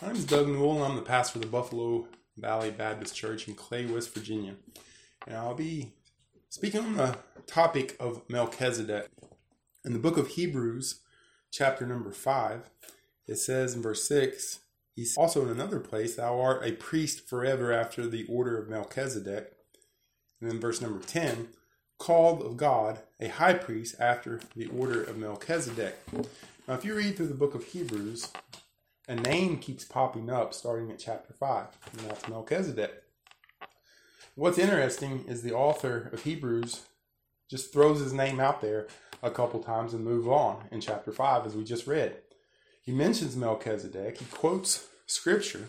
My name is Doug Newell, and I'm the pastor of the Buffalo Valley Baptist Church in Clay, West Virginia. And I'll be speaking on the topic of Melchizedek. In the book of Hebrews, chapter number 5, it says in verse 6, he's also in another place, thou art a priest forever after the order of Melchizedek. And then verse number 10, called of God a high priest after the order of Melchizedek. Now, if you read through the book of Hebrews, a name keeps popping up starting at chapter 5, and that's Melchizedek. What's interesting is the author of Hebrews just throws his name out there a couple times and move on in chapter 5, as we just read. He mentions Melchizedek, he quotes scripture,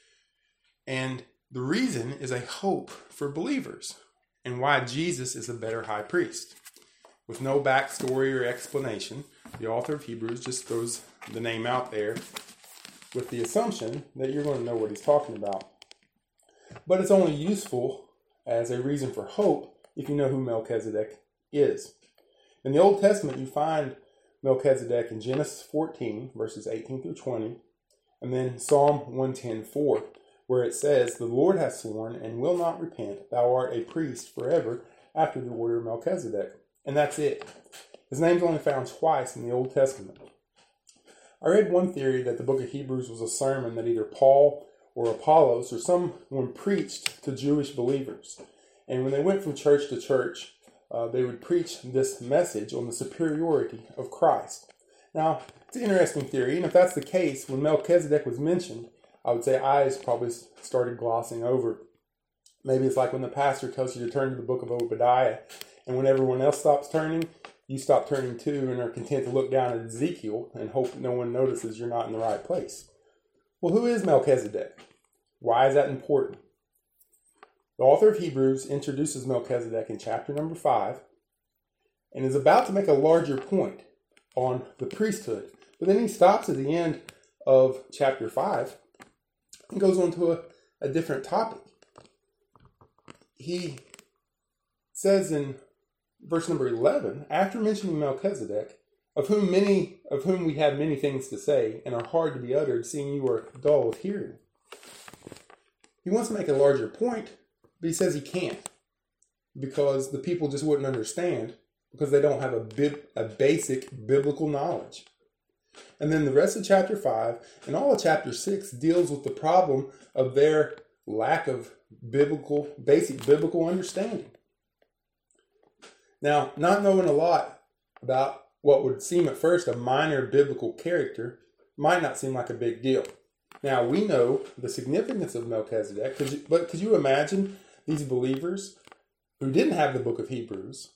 and the reason is a hope for believers and why Jesus is a better high priest. With no backstory or explanation, the author of Hebrews just throws the name out there with the assumption that you're going to know what he's talking about. But it's only useful as a reason for hope if you know who Melchizedek is. In the Old Testament, you find Melchizedek in Genesis 14, verses 18 through 20, and then Psalm 110:4, where it says, the Lord has sworn and will not repent, thou art a priest forever after the order of Melchizedek. And that's it. His name's only found twice in the Old Testament. I read one theory that the book of Hebrews was a sermon that either Paul or Apollos or someone preached to Jewish believers. And when they went from church to church, they would preach this message on the superiority of Christ. Now, it's an interesting theory, and if that's the case, when Melchizedek was mentioned, I would say eyes probably started glossing over. Maybe it's like when the pastor tells you to turn to the book of Obadiah, and when everyone else stops turning, you stop turning too and are content to look down at Ezekiel and hope no one notices you're not in the right place. Well, who is Melchizedek? Why is that important? The author of Hebrews introduces Melchizedek in chapter number 5 and is about to make a larger point on the priesthood. But then he stops at the end of chapter 5 and goes on to a different topic. He says in verse number 11, after mentioning Melchizedek, of whom we have many things to say and are hard to be uttered, seeing you are dull of hearing. He wants to make a larger point, but he says he can't because the people just wouldn't understand because they don't have a basic biblical knowledge. And then the rest of chapter 5 and all of chapter 6 deals with the problem of their lack of basic biblical understanding. Now, not knowing a lot about what would seem at first a minor biblical character might not seem like a big deal. Now, we know the significance of Melchizedek, but could you imagine these believers who didn't have the book of Hebrews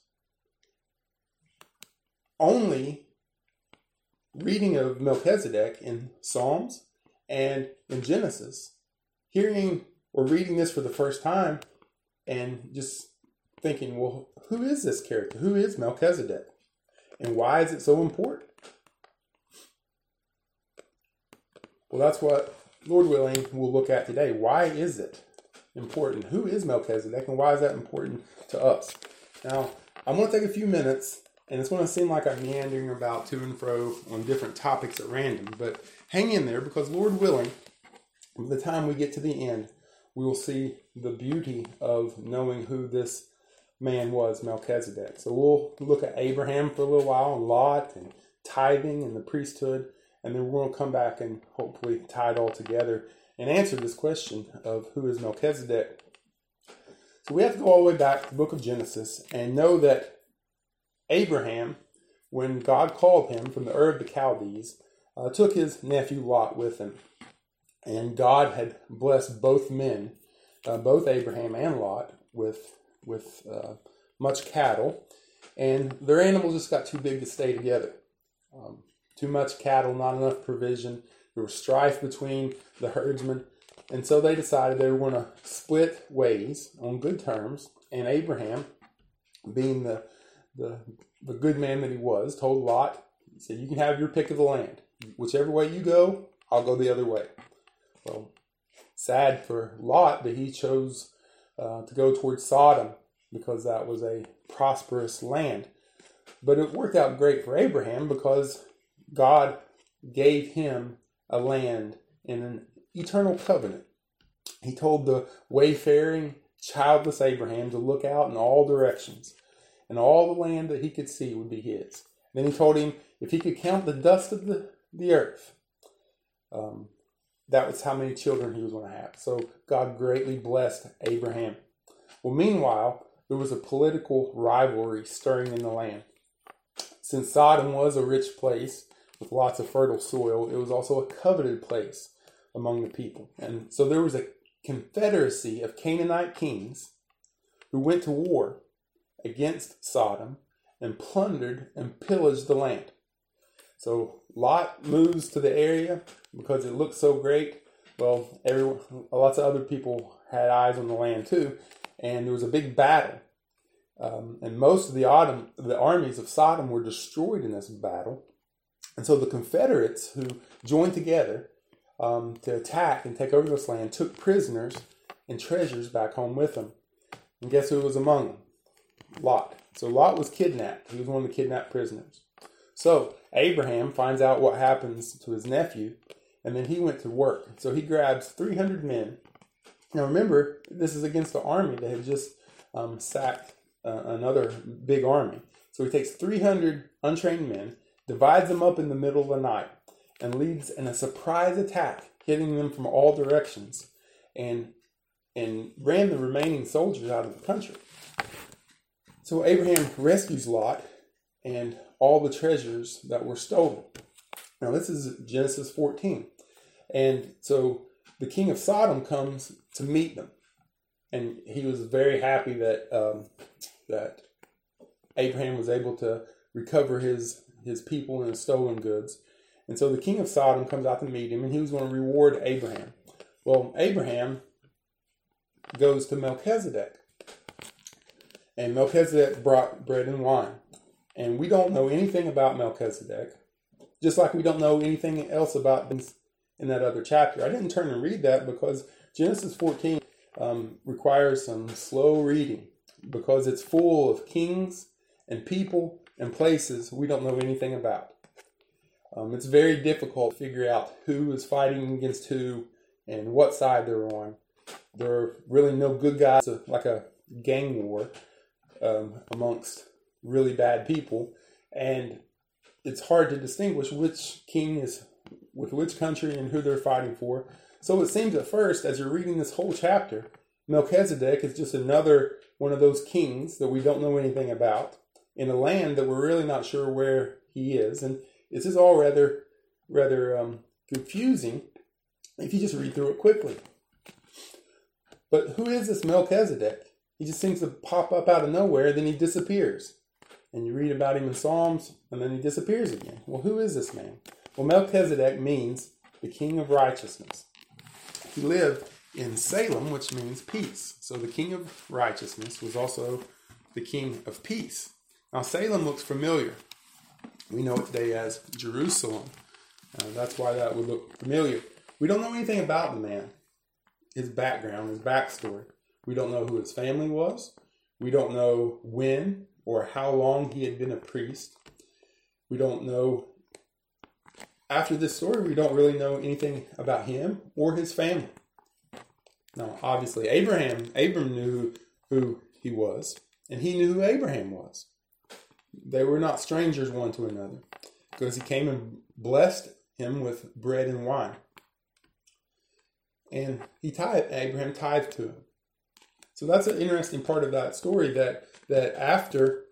only reading of Melchizedek in Psalms and in Genesis, hearing or reading this for the first time and just thinking, well, who is this character? Who is Melchizedek? And why is it so important? Well, that's what, Lord willing, we'll look at today. Why is it important? Who is Melchizedek and why is that important to us? Now, I'm going to take a few minutes, and it's going to seem like I'm meandering about to and fro on different topics at random, but hang in there because, Lord willing, by the time we get to the end, we will see the beauty of knowing who this man was, Melchizedek. So we'll look at Abraham for a little while, and Lot, and tithing, and the priesthood, and then we're going to come back and hopefully tie it all together and answer this question of who is Melchizedek. So we have to go all the way back to the book of Genesis and know that Abraham, when God called him from the Ur of the Chaldees, took his nephew Lot with him. And God had blessed both men, both Abraham and Lot, with much cattle, and their animals just got too big to stay together. Too much cattle, not enough provision. There was strife between the herdsmen, and so they decided they were going to split ways on good terms. And Abraham, being the good man that he was, told Lot, he said, you can have your pick of the land. Whichever way you go, I'll go the other way. Well, sad for Lot that he chose to go towards Sodom because that was a prosperous land. But it worked out great for Abraham because God gave him a land in eternal covenant. He told the wayfaring, childless Abraham to look out in all directions, and all the land that he could see would be his. Then he told him if he could count the dust of the earth, that was how many children he was going to have. So God greatly blessed Abraham. Well, meanwhile, there was a political rivalry stirring in the land. Since Sodom was a rich place with lots of fertile soil, it was also a coveted place among the people. And so there was a confederacy of Canaanite kings who went to war against Sodom and plundered and pillaged the land. So Lot moves to the area because it looked so great. Well, lots of other people had eyes on the land too, and there was a big battle. And most of the armies of Sodom were destroyed in this battle. And so the Confederates who joined together to attack and take over this land took prisoners and treasures back home with them. And guess who was among them? Lot. So Lot was kidnapped. He was one of the kidnapped prisoners. So Abraham finds out what happens to his nephew, and then he went to work. So he grabs 300 men. Now remember, this is against the army that had just sacked another big army. So he takes 300 untrained men, divides them up in the middle of the night, and leads in a surprise attack, hitting them from all directions, and ran the remaining soldiers out of the country. So Abraham rescues Lot and all the treasures that were stolen. Now this is Genesis 14. And so the king of Sodom comes to meet them. And he was very happy that that Abraham was able to recover his people and his stolen goods. And so the king of Sodom comes out to meet him, and he was going to reward Abraham. Well, Abraham goes to Melchizedek. And Melchizedek brought bread and wine. And we don't know anything about Melchizedek, just like we don't know anything else about things in that other chapter. I didn't turn and read that because Genesis 14 requires some slow reading because it's full of kings and people and places we don't know anything about. It's very difficult to figure out who is fighting against who and what side they're on. There are really no good guys, like a gang war amongst really bad people, and it's hard to distinguish which king is with which country and who they're fighting for. So it seems at first, as you're reading this whole chapter, Melchizedek is just another one of those kings that we don't know anything about in a land that we're really not sure where he is. And this is all rather confusing if you just read through it quickly. But who is this Melchizedek? He just seems to pop up out of nowhere, then he disappears. And you read about him in Psalms, and then he disappears again. Well, who is this man? Well, Melchizedek means the king of righteousness. He lived in Salem, which means peace. So the king of righteousness was also the king of peace. Now, Salem looks familiar. We know it today as Jerusalem. That's why that would look familiar. We don't know anything about the man, his background, his backstory. We don't know who his family was. We don't know when or how long he had been a priest. We don't know. After this story, we don't really know anything about him or his family. Now, obviously, Abram knew who he was, and he knew who Abraham was. They were not strangers one to another, because he came and blessed him with bread and wine. And Abraham tithed to him. So that's an interesting part of that story, that after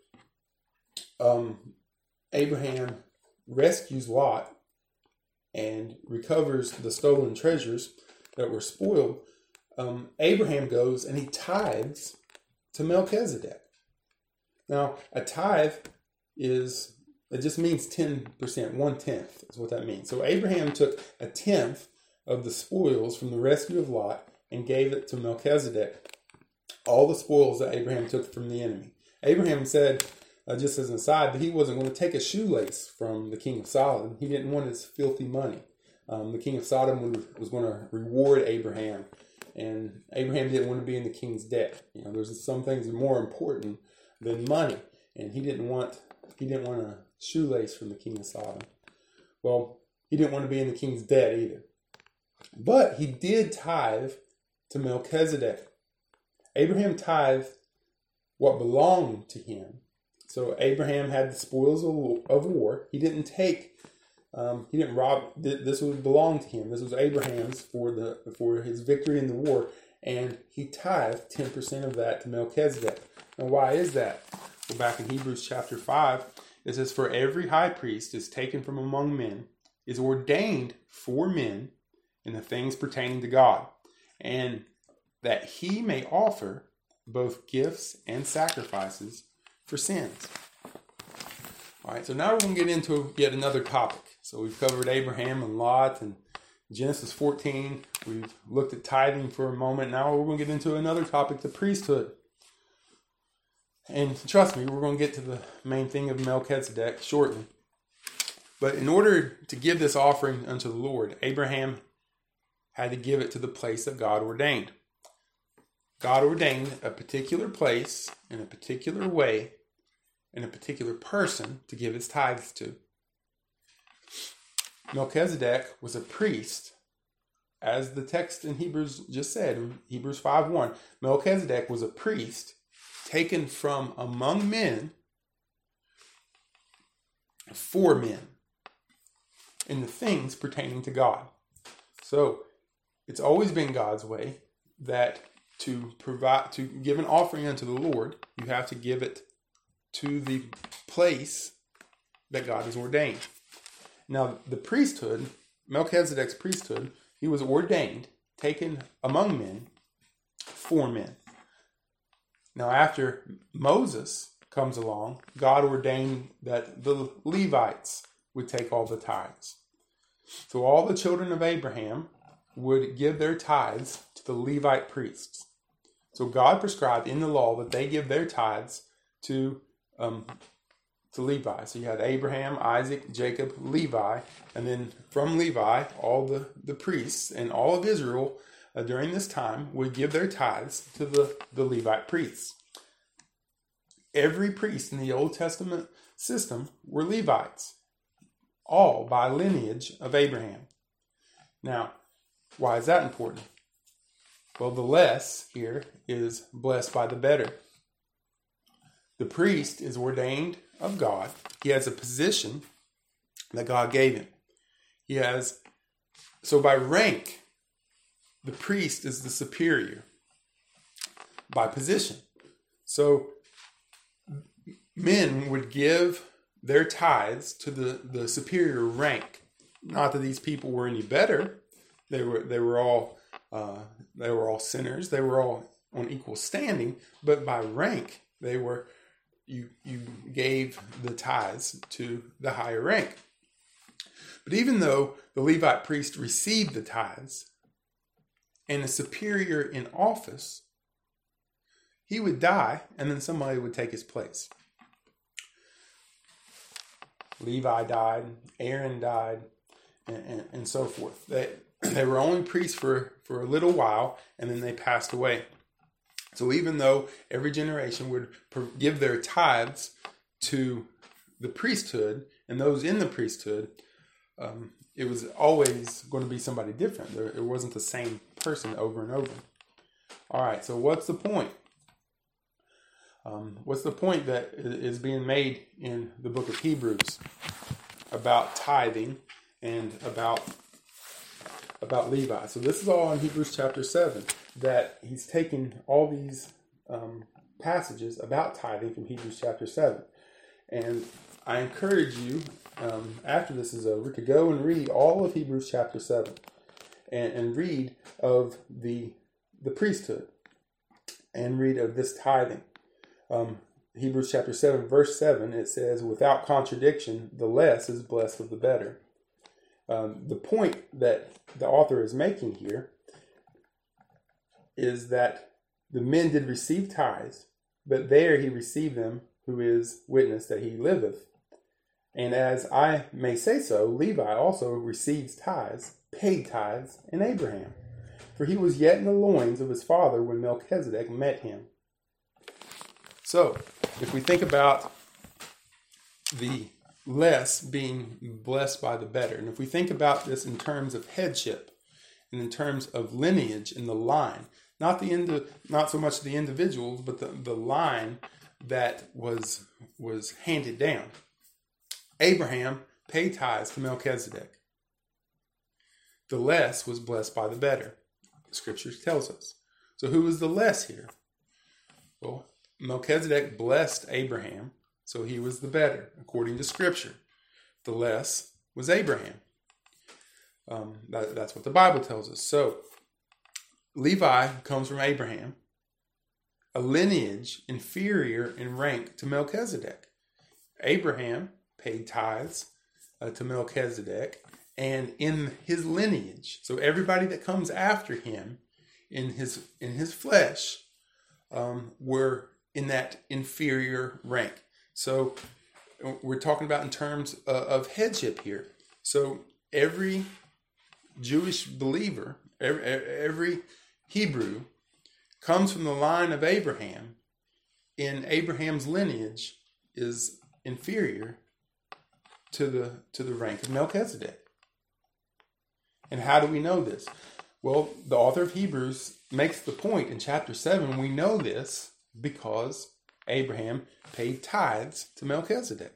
Abraham rescues Lot and recovers the stolen treasures that were spoiled, Abraham goes and he tithes to Melchizedek. Now, a tithe it just means 10%, 1/10 is what that means. So Abraham took 1/10 of the spoils from the rescue of Lot and gave it to Melchizedek. All the spoils that Abraham took from the enemy. Abraham said, just as an aside, that he wasn't going to take a shoelace from the king of Sodom. He didn't want his filthy money. The king of Sodom was going to reward Abraham, and Abraham didn't want to be in the king's debt. There's some things that are more important than money, and he didn't want a shoelace from the king of Sodom. Well, he didn't want to be in the king's debt either. But he did tithe to Melchizedek. Abraham tithed what belonged to him. So Abraham had the spoils of war. He didn't take, he didn't rob. This would belong to him. This was Abraham's for his victory in the war, and he tithed 10% of that to Melchizedek. Now, why is that? Well, back in Hebrews chapter 5, it says, "For every high priest is taken from among men, is ordained for men in the things pertaining to God, and that he may offer both gifts and sacrifices for sins." All right, so now we're going to get into yet another topic. So we've covered Abraham and Lot and Genesis 14. We've looked at tithing for a moment. Now we're going to get into another topic, the priesthood. And trust me, we're going to get to the main thing of Melchizedek shortly. But in order to give this offering unto the Lord, Abraham had to give it to the place that God ordained. God ordained a particular place in a particular way and a particular person to give his tithes to. Melchizedek was a priest, as the text in Hebrews just said, in Hebrews 5:1. Melchizedek was a priest taken from among men for men in the things pertaining to God. So it's always been God's way that to give an offering unto the Lord, you have to give it to the place that God has ordained. Now, the priesthood, Melchizedek's priesthood, he was ordained, taken among men, for men. Now, after Moses comes along, God ordained that the Levites would take all the tithes. So all the children of Abraham would give their tithes to the Levite priests. So God prescribed in the law that they give their tithes to Levi. So you had Abraham, Isaac, Jacob, Levi, and then from Levi, all the priests and all of Israel during this time would give their tithes to the Levite priests. Every priest in the Old Testament system were Levites, all by lineage of Abraham. Now, why is that important? Well, the less here is blessed by the better. The priest is ordained of God. He has a position that God gave him. So by rank, the priest is the superior by position. So men would give their tithes to the superior rank. Not that these people were any better. They were all sinners. They were all on equal standing, but by rank, you gave the tithes to the higher rank. But even though the Levite priest received the tithes and a superior in office, he would die and then somebody would take his place. Levi died, Aaron died, and so forth. They were only priests for a little while, and then they passed away. So even though every generation would give their tithes to the priesthood, and those in the priesthood, it was always going to be somebody different. It wasn't the same person over and over. All right, so what's the point? What's the point that is being made in the book of Hebrews about tithing and about Levi? So this is all in Hebrews chapter 7, that he's taken all these passages about tithing from Hebrews chapter 7. And I encourage you, after this is over, to go and read all of Hebrews chapter 7 and read of the priesthood and read of this tithing. Hebrews chapter 7, verse 7, it says, "Without contradiction, the less is blessed of the better." The point that the author is making here is that the men did receive tithes, but there he received them who is witness that he liveth. And as I may say so, Levi also receives tithes, paid tithes in Abraham, for he was yet in the loins of his father when Melchizedek met him. So, if we think about the less being blessed by the better, and if we think about this in terms of headship, and in terms of lineage in the line. Not so much the individuals, but the line that was handed down. Abraham paid tithes to Melchizedek. The less was blessed by the better. The scripture tells us. So who was the less here? Well, Melchizedek blessed Abraham, so he was the better, according to scripture. The less was Abraham. That's what the Bible tells us. So Levi comes from Abraham, a lineage inferior in rank to Melchizedek. Abraham paid tithes to Melchizedek, and in his lineage, so everybody that comes after him in his flesh were in that inferior rank. So we're talking about in terms of headship here. So every Jewish believer, every Hebrew comes from the line of Abraham, in Abraham's lineage is inferior to the rank of Melchizedek. And how do we know this? Well, the author of Hebrews makes the point in chapter 7. We know this because Abraham paid tithes to Melchizedek.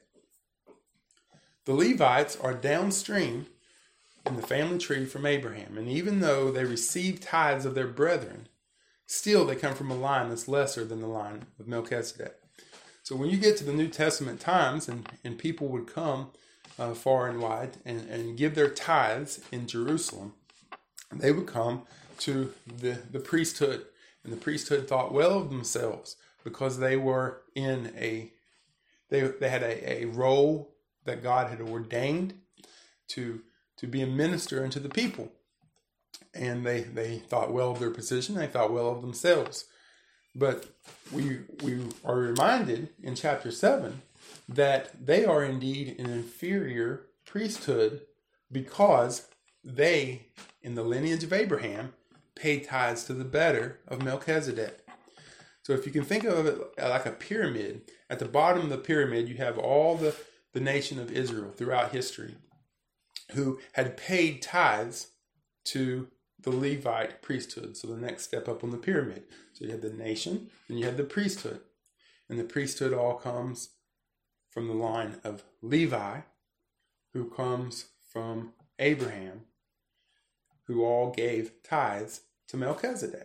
The Levites are downstream in the family tree from Abraham. And even though they receive tithes of their brethren, still they come from a line that's lesser than the line of Melchizedek. So when you get to the New Testament times and people would come far and wide and give their tithes in Jerusalem, they would come to the priesthood. And the priesthood thought well of themselves because they were they had a role that God had ordained to be a minister unto the people. And they thought well of their position, they thought well of themselves. But we are reminded in chapter 7 that they are indeed an inferior priesthood because they, in the lineage of Abraham, paid tithes to the better of Melchizedek. So if you can think of it like a pyramid, at the bottom of the pyramid you have all the nation of Israel throughout history who had paid tithes to the Levite priesthood. So the next step up on the pyramid. So you had the nation, and you had the priesthood. And the priesthood all comes from the line of Levi, who comes from Abraham, who all gave tithes to Melchizedek.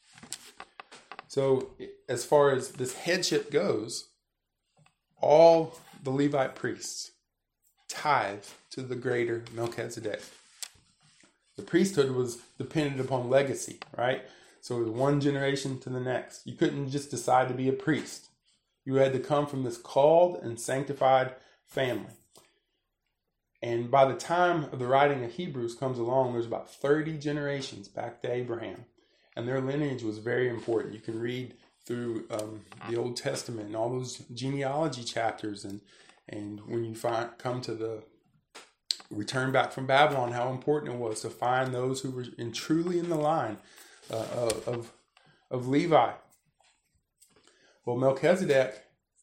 So as far as this headship goes, all the Levite priests tithe to the greater Melchizedek. The priesthood was dependent upon legacy, right? So it was one generation to the next. You couldn't just decide to be a priest. You had to come from this called and sanctified family. And by the time of the writing of Hebrews comes along, there's about 30 generations back to Abraham. And their lineage was very important. You can read through the Old Testament and all those genealogy chapters. And when you come to the return back from Babylon, how important it was to find those who were truly in the line of Levi. Well, Melchizedek,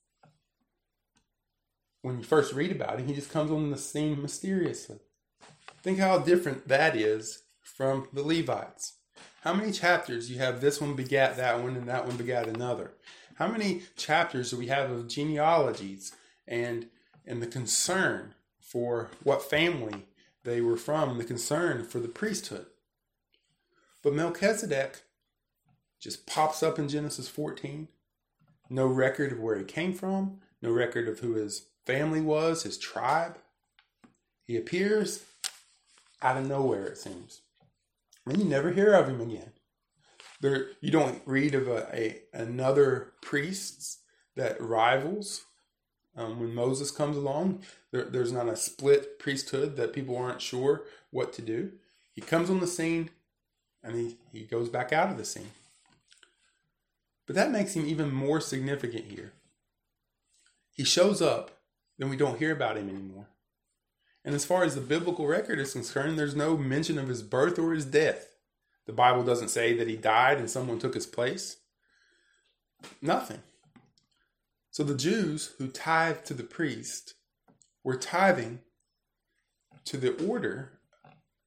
when you first read about him, he just comes on the scene mysteriously. Think how different that is from the Levites. How many chapters you have this one begat that one and that one begat another? How many chapters do we have of genealogies and the concern for what family they were from, the concern for the priesthood? But Melchizedek just pops up in Genesis 14. No record of where he came from, no record of who his family was, his tribe. He appears out of nowhere, it seems. And you never hear of him again. You don't read of another priest that rivals. When Moses comes along, there's not a split priesthood that people aren't sure what to do. He comes on the scene and he goes back out of the scene. But that makes him even more significant here. He shows up, then we don't hear about him anymore. And as far as the biblical record is concerned, there's no mention of his birth or his death. The Bible doesn't say that he died and someone took his place. Nothing. So the Jews who tithed to the priest were tithing to the order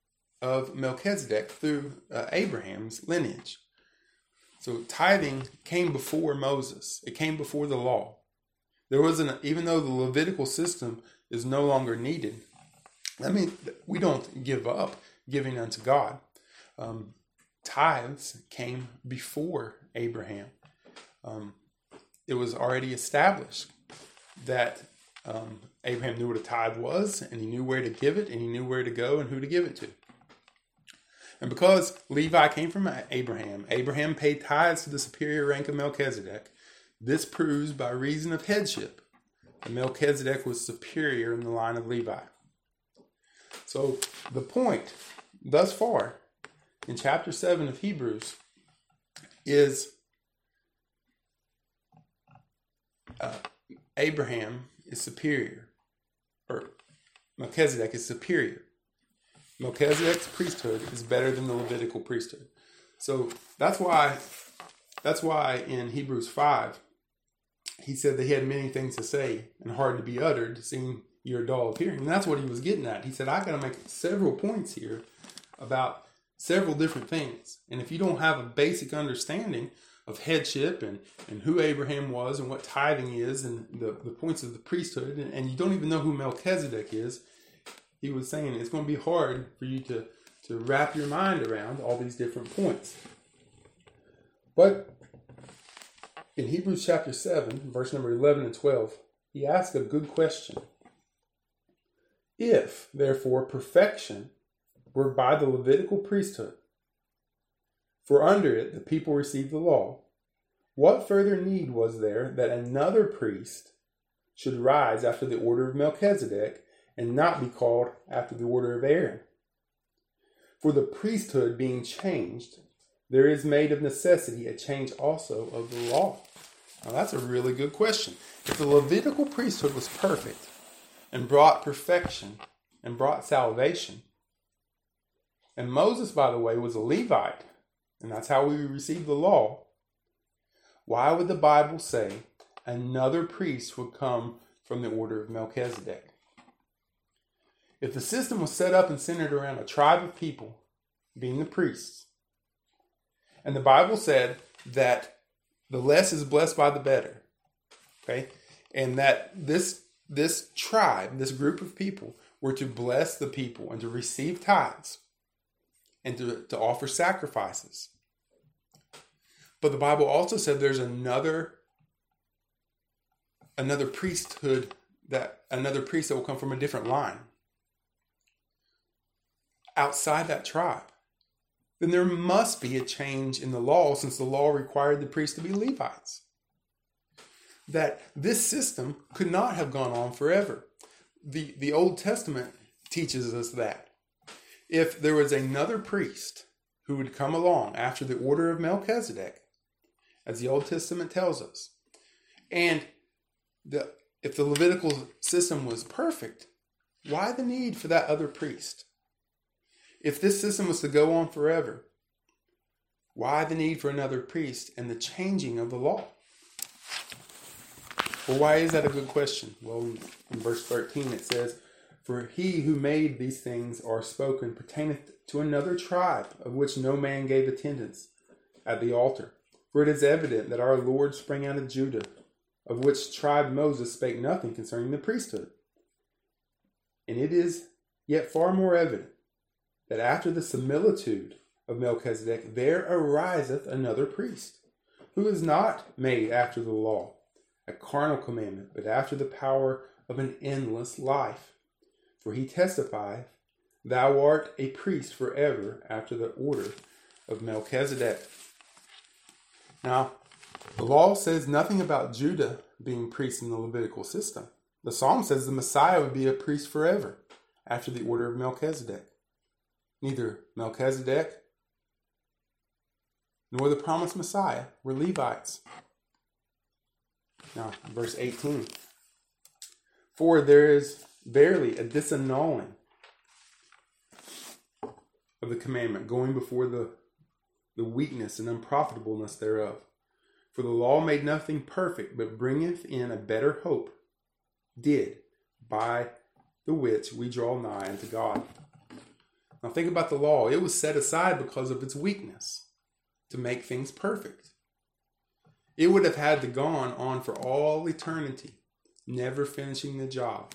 of Melchizedek through Abraham's lineage. So tithing came before Moses. It came before the law. There wasn't, even though the Levitical system is no longer needed, I mean, we don't give up giving unto God. Tithes came before Abraham. It was already established that Abraham knew what a tithe was, and he knew where to give it, and he knew where to go and who to give it to. And because Levi came from Abraham, Abraham paid tithes to the superior rank of Melchizedek. This proves by reason of headship that Melchizedek was superior in the line of Levi. So the point thus far in chapter 7 of Hebrews is Abraham is superior, or Melchizedek is superior. Melchizedek's priesthood is better than the Levitical priesthood. So that's why in Hebrews 5, he said that he had many things to say and hard to be uttered, seeing you're dull of hearing. And that's what he was getting at. He said, I got to make several points here about several different things. And if you don't have a basic understanding of headship and who Abraham was and what tithing is and the points of the priesthood, and you don't even know who Melchizedek is, he was saying it's going to be hard for you to wrap your mind around all these different points. But in Hebrews chapter 7, verse number 11 and 12, he asked a good question. If, therefore, perfection were by the Levitical priesthood, for under it the people received the law, what further need was there that another priest should rise after the order of Melchizedek and not be called after the order of Aaron? For the priesthood being changed, there is made of necessity a change also of the law. Now that's a really good question. If the Levitical priesthood was perfect and brought perfection and brought salvation, and Moses, by the way, was a Levite, and that's how we received the law, why would the Bible say another priest would come from the order of Melchizedek? If the system was set up and centered around a tribe of people, being the priests, and the Bible said that the less is blessed by the better, okay, and that this tribe, this group of people, were to bless the people and to receive tithes and to offer sacrifices. But the Bible also said there's another priesthood, another priest that will come from a different line outside that tribe. Then there must be a change in the law, since the law required the priests to be Levites. That this system could not have gone on forever. The Old Testament teaches us that if there was another priest who would come along after the order of Melchizedek, as the Old Testament tells us, and if the Levitical system was perfect, why the need for that other priest? If this system was to go on forever, why the need for another priest and the changing of the law? Well, why is that a good question? Well, in verse 13 it says, For he who made these things are spoken pertaineth to another tribe, of which no man gave attendance at the altar. For it is evident that our Lord sprang out of Judah, of which tribe Moses spake nothing concerning the priesthood. And it is yet far more evident that after the similitude of Melchizedek there ariseth another priest, who is not made after the law, a carnal commandment, but after the power of an endless life. For he testifieth, Thou art a priest forever after the order of Melchizedek. Now, the law says nothing about Judah being priests in the Levitical system. The Psalm says the Messiah would be a priest forever after the order of Melchizedek. Neither Melchizedek nor the promised Messiah were Levites. Now, verse 18. For there is verily a disannulling of the commandment, going before the weakness and unprofitableness thereof. For the law made nothing perfect, but bringeth in a better hope, by the which we draw nigh unto God. Now think about the law. It was set aside because of its weakness to make things perfect. It would have had to gone on for all eternity, never finishing the job.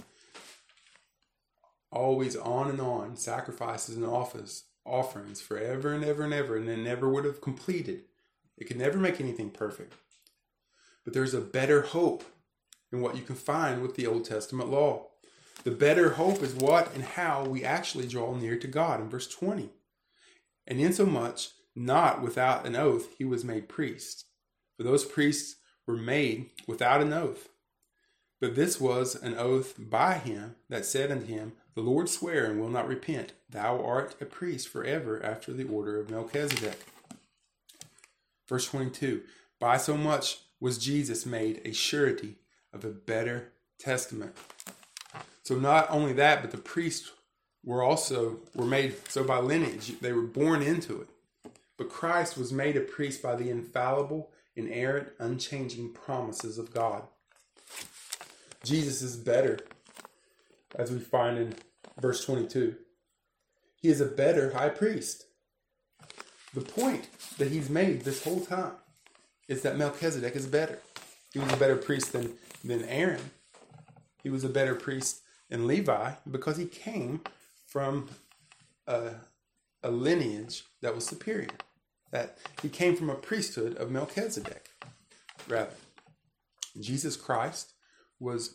Always on and on, sacrifices and offerings forever and ever and ever, and then never would have completed. It could never make anything perfect. But there's a better hope than what you can find with the Old Testament law. The better hope is what and how we actually draw near to God in verse 20. And insomuch, not without an oath, he was made priest. For those priests were made without an oath. But this was an oath by him that said unto him, The Lord sware and will not repent. Thou art a priest forever after the order of Melchizedek. Verse 22. By so much was Jesus made a surety of a better testament. So not only that, but the priests were made so by lineage. They were born into it. But Christ was made a priest by the infallible, inerrant, unchanging promises of God. Jesus is better, as we find in verse 22. He is a better high priest. The point that he's made this whole time is that Melchizedek is better. He was a better priest than Aaron. He was a better priest than Levi because he came from a lineage that was superior. That he came from a priesthood of Melchizedek. Rather, Jesus Christ was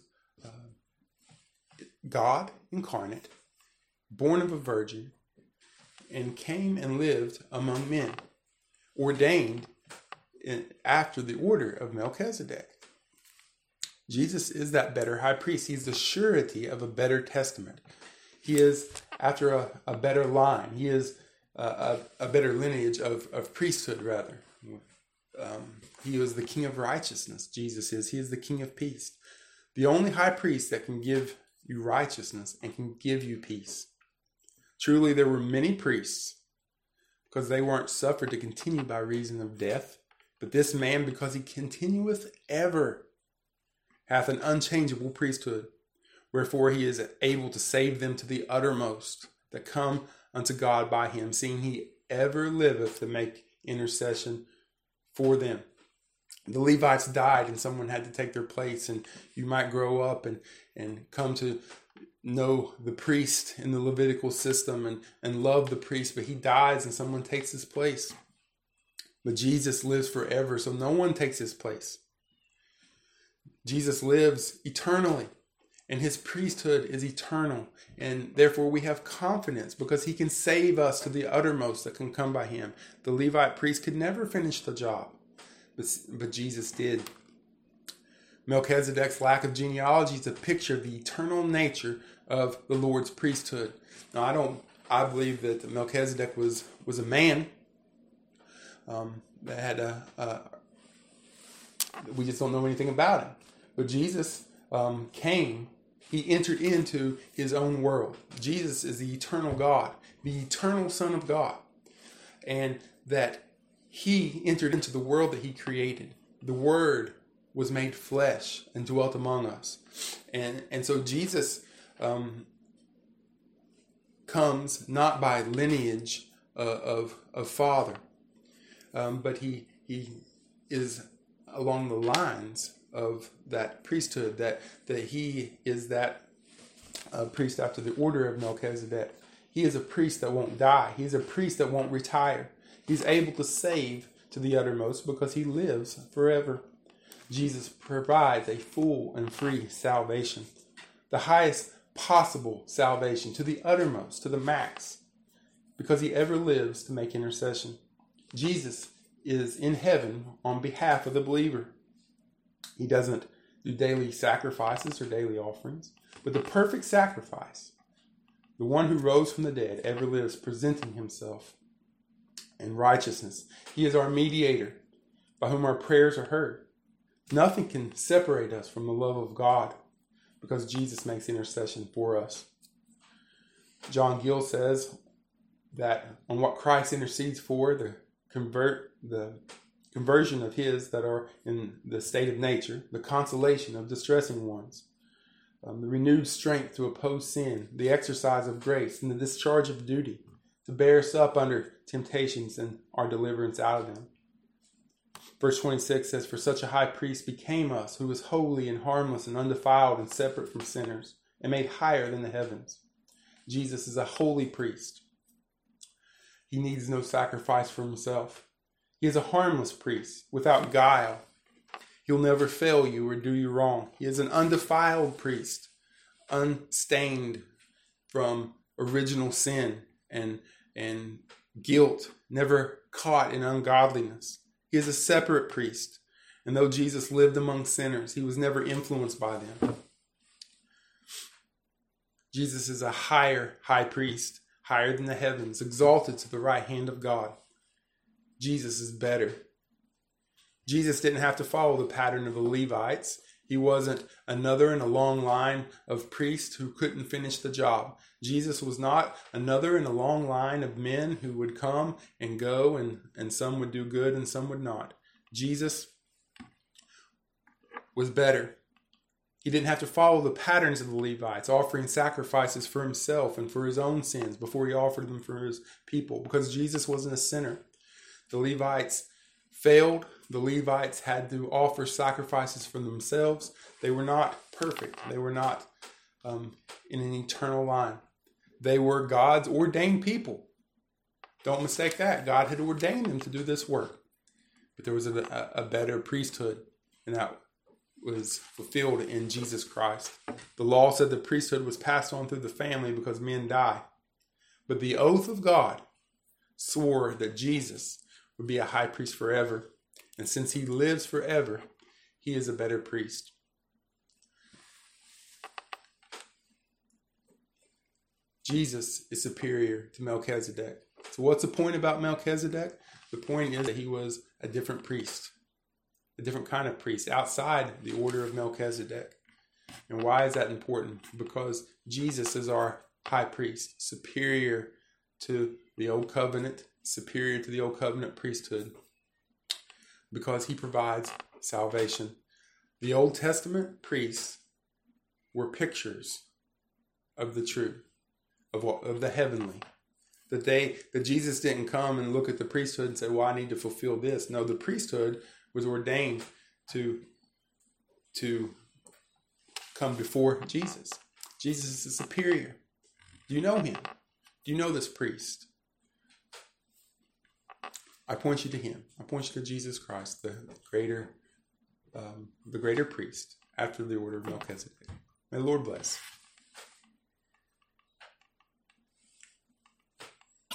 God incarnate, born of a virgin, and came and lived among men, ordained after the order of Melchizedek. Jesus is that better high priest. He's the surety of a better testament. He is after a better line. He is a better lineage of priesthood, rather. He was the King of righteousness. Jesus is. He is the King of peace. The only high priest that can give you righteousness and can give you peace. Truly, there were many priests because they weren't suffered to continue by reason of death. But this man, because he continueth ever, hath an unchangeable priesthood. Wherefore he is able to save them to the uttermost that come unto God by him, seeing he ever liveth to make intercession for them. The Levites died and someone had to take their place, and you might grow up and come to know the priest in the Levitical system and love the priest, but he dies and someone takes his place. But Jesus lives forever, so no one takes his place. Jesus lives eternally, and his priesthood is eternal, and therefore we have confidence because he can save us to the uttermost that can come by him. The Levite priest could never finish the job, but Jesus did. Melchizedek's lack of genealogy is a picture of the eternal nature of the Lord's priesthood. Now, I believe that Melchizedek was a man that had we just don't know anything about him. But Jesus came. He entered into his own world. Jesus is the eternal God, the eternal Son of God, and that he entered into the world that he created. The Word was made flesh and dwelt among us. And so Jesus comes not by lineage of father, but he is along the lines of that priesthood, that he is that priest after the order of Melchizedek. He is a priest that won't die. He's a priest that won't retire. He's able to save to the uttermost because he lives forever. Jesus provides a full and free salvation, the highest possible salvation, to the uttermost, to the max, because he ever lives to make intercession. Jesus is in heaven on behalf of the believer. He doesn't do daily sacrifices or daily offerings, but the perfect sacrifice, the one who rose from the dead, ever lives, presenting himself in righteousness. He is our mediator, by whom our prayers are heard. Nothing can separate us from the love of God, because Jesus makes intercession for us. John Gill says that on what Christ intercedes for, the conversion of his that are in the state of nature, the consolation of distressing ones, the renewed strength to oppose sin, the exercise of grace, and the discharge of duty, to bear us up under temptations and our deliverance out of them. Verse 26 says, "For such a high priest became us, who is holy and harmless and undefiled and separate from sinners, and made higher than the heavens." Jesus is a holy priest. He needs no sacrifice for himself. He is a harmless priest, without guile. He'll never fail you or do you wrong. He is an undefiled priest, unstained from original sin and guilt, never caught in ungodliness. He is a separate priest. And though Jesus lived among sinners, he was never influenced by them. Jesus is a high priest, higher than the heavens, exalted to the right hand of God. Jesus is better. Jesus didn't have to follow the pattern of the Levites. He wasn't another in a long line of priests who couldn't finish the job. Jesus was not another in a long line of men who would come and go, and some would do good and some would not. Jesus was better. He didn't have to follow the patterns of the Levites, offering sacrifices for himself and for his own sins before he offered them for his people, because Jesus wasn't a sinner. The Levites failed. The Levites had to offer sacrifices for themselves. They were not perfect. They were not in an eternal line. They were God's ordained people. Don't mistake that. God had ordained them to do this work. But there was a better priesthood, and that was fulfilled in Jesus Christ. The law said the priesthood was passed on through the family because men die. But the oath of God swore that Jesus would be a high priest forever. And since he lives forever, he is a better priest. Jesus is superior to Melchizedek. So what's the point about Melchizedek? The point is that he was a different priest, a different kind of priest outside the order of Melchizedek. And why is that important? Because Jesus is our high priest, superior to the old covenant, superior to the old covenant priesthood, because he provides salvation. The Old Testament priests were pictures of the true, of the heavenly. That Jesus didn't come and look at the priesthood and say, well, I need to fulfill this. No, the priesthood was ordained to come before Jesus. Jesus is superior. Do you know him? Do you know this priest? I point you to him. I point you to Jesus Christ, the greater priest after the order of Melchizedek. May the Lord bless.